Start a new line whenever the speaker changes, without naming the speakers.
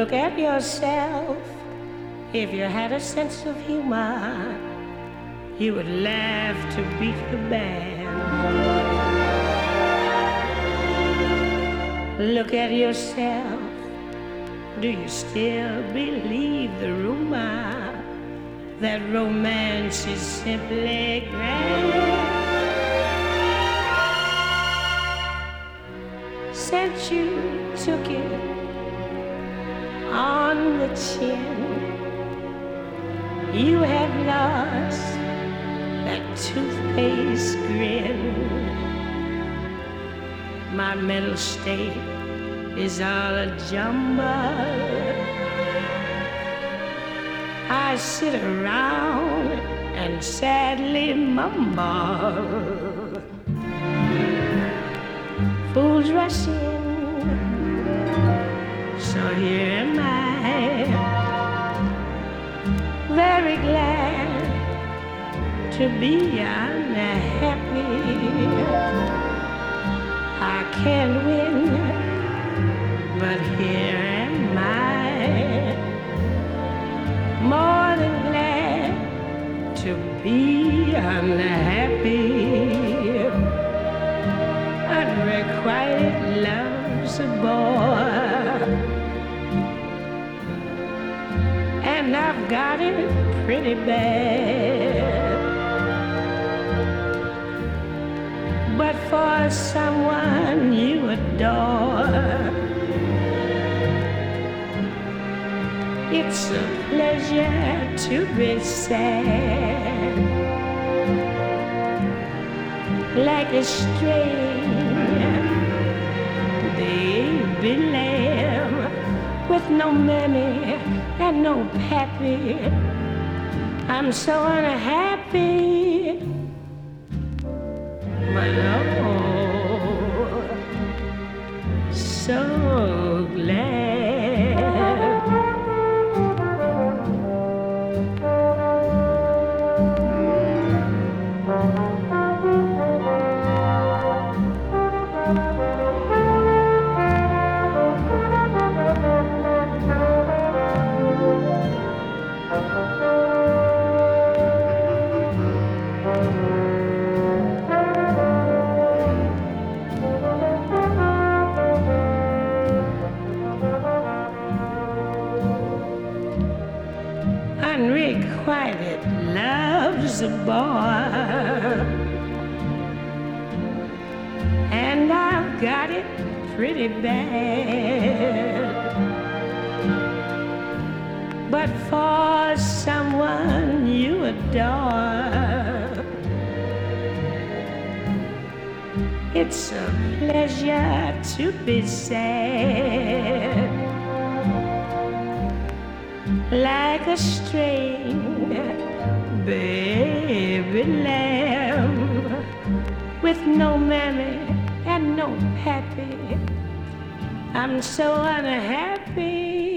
Look at yourself. If you had a sense of humor, you would laugh to beat the band. Look at yourself. Do you still believe the rumor that romance is simply grand? Since you took it on the chin, you have lost that toothpaste grin. My mental state is all a jumble. I sit around and sadly mumble. Fools rush in, so here am I, very glad to be unhappy. I can't win, but here am I, more than glad to be unhappy. Unrequited love's a bore, and I've got it pretty bad. But for someone you adore, it's a pleasure to be sad, like a stray baby lamb with no mammy and no pappy. I'm so unhappy, but oh, so glad. Unrequited love's a bore, and I've got it pretty bad. But for someone you adore, it's a pleasure to be sad, like a string baby lamb with no mammy and no pappy. I'm so unhappy.